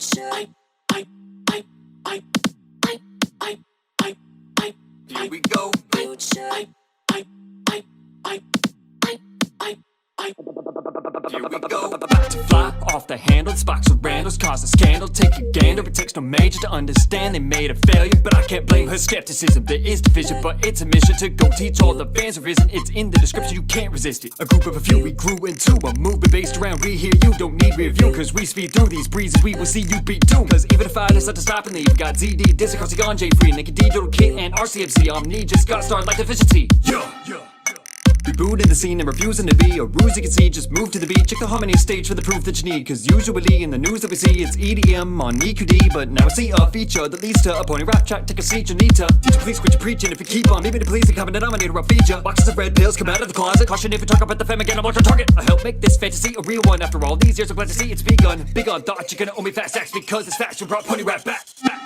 Here we go. Here we go. About to fly off the handle, sparks of Randall's cause a scandal. Take a gander, it takes no major to understand they made a failure. But I can't blame her skepticism, there is division. But it's a mission to go teach all the fans a reason. It's in the description, you can't resist it. A group of a few, we grew into a movement based around we hear you, don't need review. Cause we speed through these breezes, we will see you beat doom. Cause even if I decide to stop and leave, got ZD, Diss, across the on J Free, Nicky D, Doodle Kit, and RCMC. Omni just got started like deficiency. Rebooting the scene and refusing to be a ruse you can see. Just move to the beat, check the harmony stage for the proof that you need. Cause usually in the news that we see, it's EDM on EQD. But now I see a feature that leads to a pony rap track. Take a seat, you need to teach you, please quit your preaching. If you keep on leaving it, please, the common denominator I'll feed ya. Boxes of red pills come out of the closet. Caution if you talk about the femme again, I'm like a target. I help make this fantasy a real one. After all these years, I'm glad to see it's begun. Big on thought, you're gonna owe me fast acts because it's fashion brought pony rap back.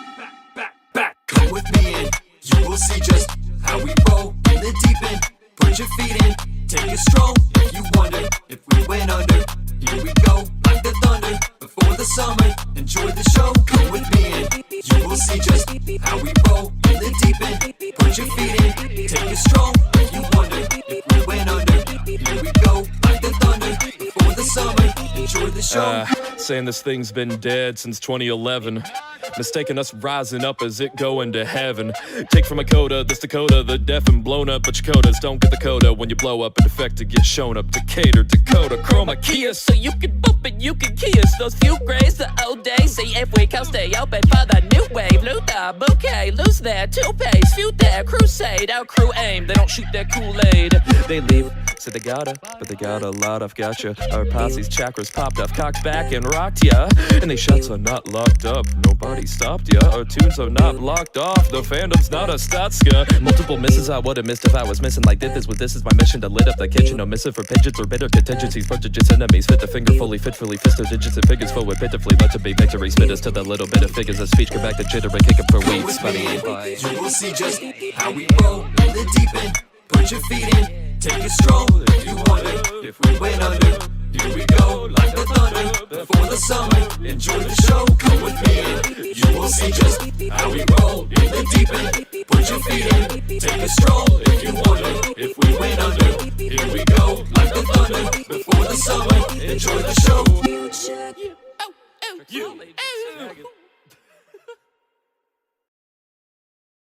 Come with me and you will see just how we roll in the deep end. Put your feet in, take a stroll. If you wonder if we went under, here we go, like the thunder. Before the summer, enjoy the show. Come with me and you will see just how we roll in the deep end. Put your feet in, take a stroll. If you wonder if we went under, here we go, like the thunder. Before the summer, enjoy the show. Saying this thing's been dead since 2011. Mistaking us rising up as it going to heaven. Take from a coda, this Dakota, the deaf and blown up, but your codas don't get the coda when you blow up. In effect to get shown up, Decatur, Dakota, Chroma Kia. So you can bump it, you can kiss those few grays, the old days. See if we can stay open for the new wave. Loot the bouquet, lose their two-pace, feud their crusade. Our crew aim, they don't shoot their Kool-Aid. They leave, say they gotta, but they got a lot of gotcha. Our posse's chakras popped off, cocked back and rocked ya. And they shots are not locked up, nobody stopped ya. Our tunes are not blocked off, the fandom's not a statska. Multiple misses, I would've missed if I was missing like this is my mission to lit up the kitchen. No missive for pigeons or bitter contingencies, prodigious enemies. Fit the finger fully, fitfully, fist digits and figures forward pitifully. Let to be victory, spit us to the little bit of figures of speech. Come back to jitter and kick 'em for weeks. You will see just how we roll in the deep end. Put your feet in, take a stroll. If you wonder if we went under, here we go, like the thunder. Before the summer, enjoy the show. Come with me and you will see just how we roll in the deep end. Put your feet in, take a stroll. If you wonder if we went under, here we go, like the thunder. Before the summer, enjoy the show. Oh, oh, oh.